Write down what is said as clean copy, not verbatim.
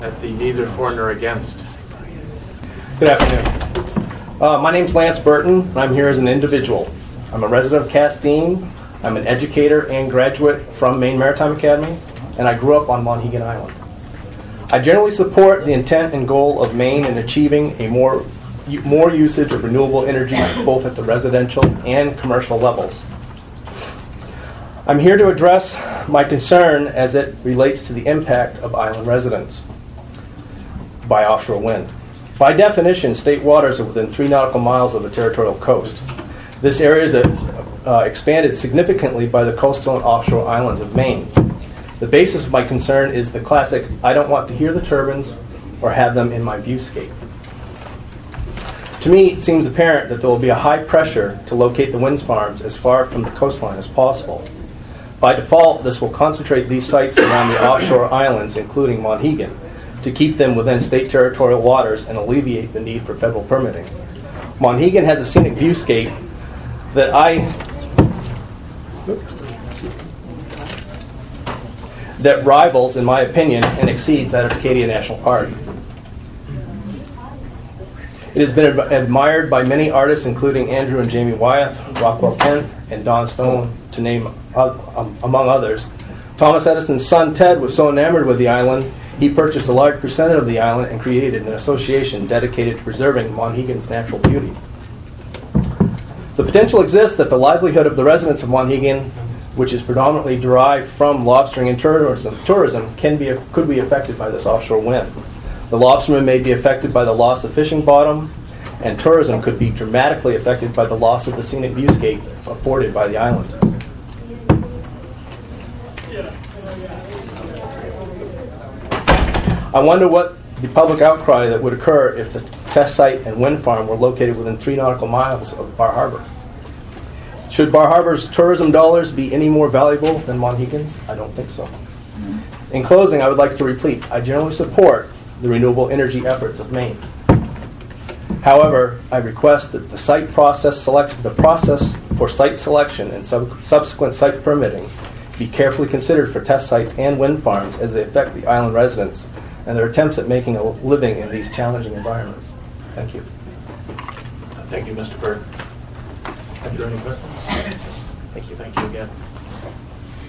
That the neither for nor against. Good afternoon. My name's Lance Burton, and I'm here as an individual. I'm a resident of Castine. I'm an educator and graduate from Maine Maritime Academy, and I grew up on Monhegan Island. I generally support the intent and goal of Maine in achieving a more usage of renewable energy both at the residential and commercial levels. I'm here to address my concern as it relates to the impact of island residents by offshore wind. By definition, state waters are within 3 nautical miles of the territorial coast. This area is expanded significantly by the coastal and offshore islands of Maine. The basis of my concern is the classic, I don't want to hear the turbines or have them in my viewscape. To me, it seems apparent that there will be a high pressure to locate the wind farms as far from the coastline as possible. By default, this will concentrate these sites around the offshore islands, including Monhegan, to keep them within state territorial waters and alleviate the need for federal permitting. Monhegan has a scenic viewscape that rivals, in my opinion, and exceeds that of Acadia National Park. It has been admired by many artists, including Andrew and Jamie Wyeth, Rockwell Kent, and Don Stone, to name among others. Thomas Edison's son Ted was so enamored with the island, he purchased a large percentage of the island and created an association dedicated to preserving Monhegan's natural beauty. The potential exists that the livelihood of the residents of Monhegan, which is predominantly derived from lobstering and tourism could be affected by this offshore wind. The lobstermen may be affected by the loss of fishing bottom, and tourism could be dramatically affected by the loss of the scenic viewscape afforded by the island. I wonder what the public outcry that would occur if the test site and wind farm were located within 3 nautical miles of Bar Harbor. Should Bar Harbor's tourism dollars be any more valuable than Monhegan's? I don't think so. In closing, I would like to repeat, I generally support the renewable energy efforts of Maine. However, I request that the process for site selection and subsequent site permitting be carefully considered for test sites and wind farms as they affect the island residents and their attempts at making a living in these challenging environments. Thank you. Thank you, Mr. Burton. Have you any questions? Thank you. Thank you again.